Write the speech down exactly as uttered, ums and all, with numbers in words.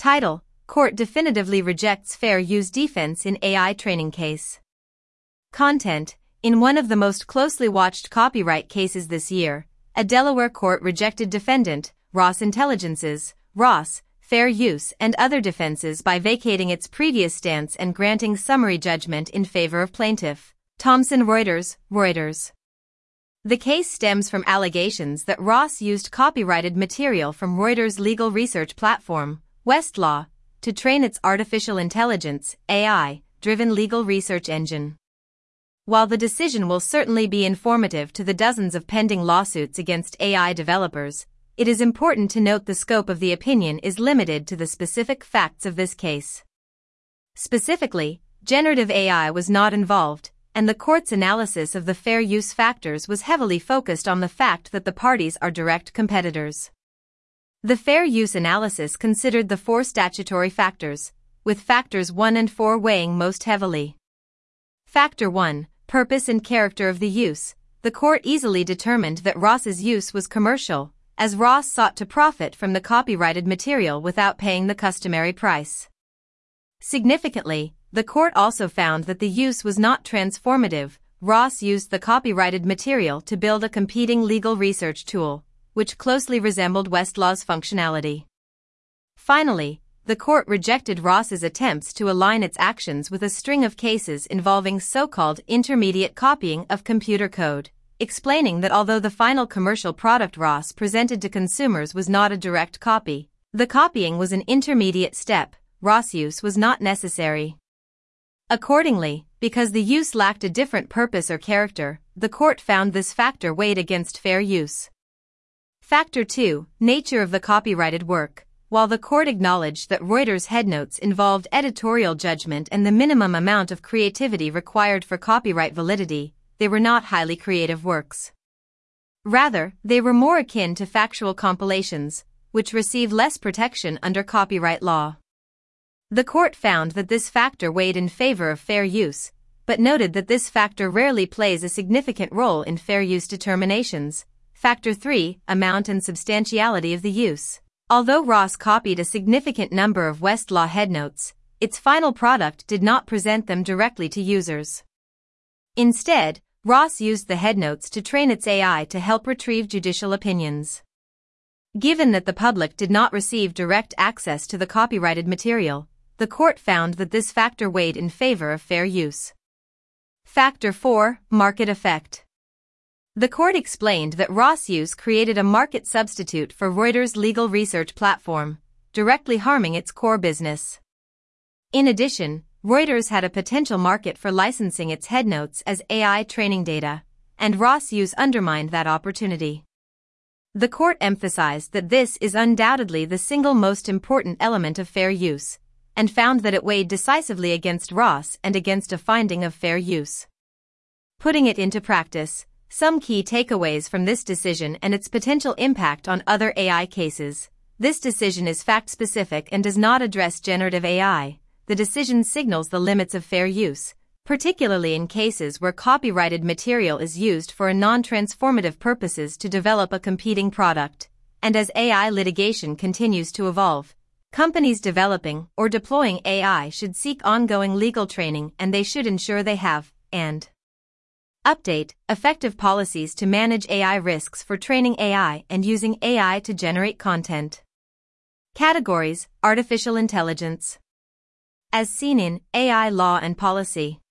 Title: Court definitively rejects fair use defense in A I training case. Content: In one of the most closely watched copyright cases this year, a Delaware court rejected defendant, Ross Intelligence's, Ross, fair use and other defenses by vacating its previous stance and granting summary judgment in favor of plaintiff, Thomson Reuters, Reuters. The case stems from allegations that Ross used copyrighted material from Reuters' legal research platform, Westlaw, to train its artificial intelligence, A I-driven legal research engine. While the decision will certainly be informative to the dozens of pending lawsuits against A I developers, it is important to note the scope of the opinion is limited to the specific facts of this case. Specifically, generative A I was not involved, and the court's analysis of the fair use factors was heavily focused on the fact that the parties are direct competitors. The fair use analysis considered the four statutory factors, with factors one and four weighing most heavily. Factor one, purpose and character of the use. The court easily determined that Ross's use was commercial, as Ross sought to profit from the copyrighted material without paying the customary price. Significantly, the court also found that the use was not transformative. Ross used the copyrighted material to build a competing legal research tool, which closely resembled Westlaw's functionality. Finally, the court rejected Ross's attempts to align its actions with a string of cases involving so-called intermediate copying of computer code, explaining that although the final commercial product Ross presented to consumers was not a direct copy, the copying was an intermediate step. Ross use was not necessary. Accordingly, because the use lacked a different purpose or character, the court found this factor weighed against fair use. Factor two, nature of the copyrighted work. While the court acknowledged that Reuters' headnotes involved editorial judgment and the minimum amount of creativity required for copyright validity, they were not highly creative works. Rather, they were more akin to factual compilations, which receive less protection under copyright law. The court found that this factor weighed in favor of fair use, but noted that this factor rarely plays a significant role in fair use determinations. Factor three, amount and substantiality of the use. Although Ross copied a significant number of Westlaw headnotes, its final product did not present them directly to users. Instead, Ross used the headnotes to train its A I to help retrieve judicial opinions. Given that the public did not receive direct access to the copyrighted material, the court found that this factor weighed in favor of fair use. Factor four, market effect. The court explained that Ross use created a market substitute for Reuters' legal research platform, directly harming its core business. In addition, Reuters had a potential market for licensing its headnotes as A I training data, and Ross use undermined that opportunity. The court emphasized that this is undoubtedly the single most important element of fair use, and found that it weighed decisively against Ross and against a finding of fair use. Putting it into practice, some key takeaways from this decision and its potential impact on other A I cases. This decision is fact-specific and does not address generative A I. The decision signals the limits of fair use, particularly in cases where copyrighted material is used for a non-transformative purposes to develop a competing product, and as A I litigation continues to evolve. Companies developing or deploying A I should seek ongoing legal training and they should ensure they have, and update, effective policies to manage A I risks for training A I and using A I to generate content. Categories: Artificial intelligence. As seen in A I Law and Policy.